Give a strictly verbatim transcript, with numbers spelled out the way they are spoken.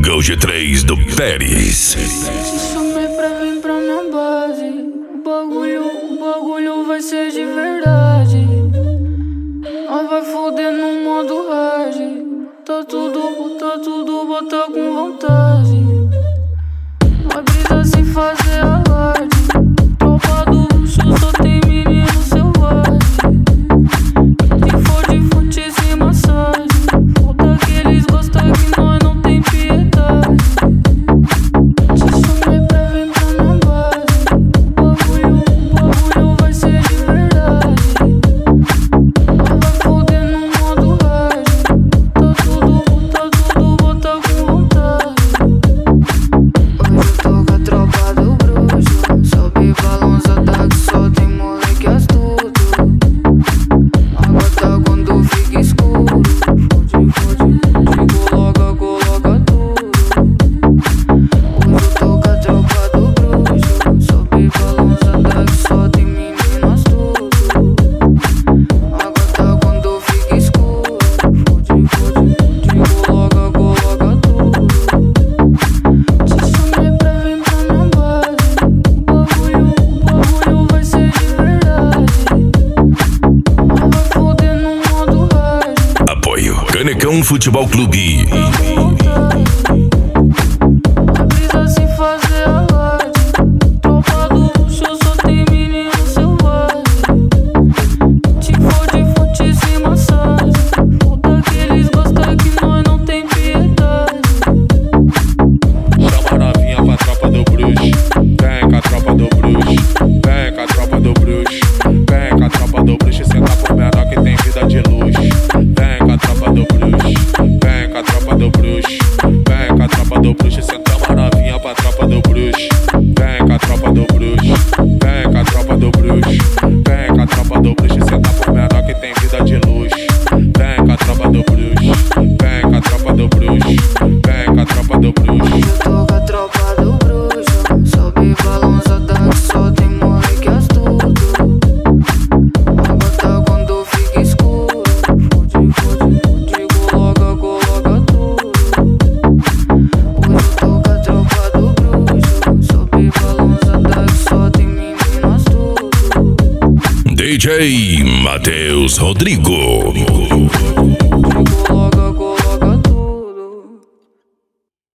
Go G três do Pérez. Te chamei pra vir pra minha base. O bagulho, o bagulho vai ser de verdade. Nós vai foder no modo hard. Tá tudo, bota tudo, bota com vontade. Vai brisa sem fazer alarde. Tropa do luxo, só tem menino selvagem. Se for de fute sem massagem, foda que eles gostam que nós não tem piedade. Te chamei pra vir pra minha base. O bagulho, o bagulho vai ser de verdade. Nós vai foder no modo hard. Tá tudo, tá tudo, bota com vontade. Hoje eu tô com a tropa do bruxo. Sobe balançada que só tem moleque astuto. Água tá quando fica escuro. Fode, fode, fode, coloca, coloca tudo. Hoje eu tô com a tropa do bruxo. Sobe balançada que só tem menino astuto. Água tá quando fica escuro. Fode, fode, fode, coloca, coloca tudo. Te chamei pra vir pra minha base. O bagulho, o bagulho vai ser de verdade. Nós vai foder no modo hard. Apoio Canecão Futebol Clube. Vai brisa sem fazer alarde. Tropa do luxo, só tem menino selvagem. Te fode, fute sem massagem. Foda que eles gostam que nós não tem piedade. Chama a novinha pra tropa do bruxo. Vem com a tropa do bruxo. Vem com a tropa do bruxo. Vem com a tropa do bruxo e senta pro menor que tem vida de luxo. Vem com a tropa do bruxo. Vem com a tropa do bruxo. Vem com a tropa do bruxo e senta a novinha pra tropa do bruxo. Vem com a tropa do bruxo. Vem com a tropa do bruxo. Vem com a tropa do bruxo e senta pro menor que tem vida de luxo. Vem com a tropa do bruxo. Vem com a tropa do bruxo. Vem com a tropa do bruxo. Eu tô com a tropa do bruxo. Sobe balançada que só tem moleque astuto. Água tá quando fica escuro. Fode, fode, fode, coloca, coloca tudo. Hoje eu tô com a tropa do bruxo. Sobe balançada que só tem menino astuto. D J Matheus Rodrigo.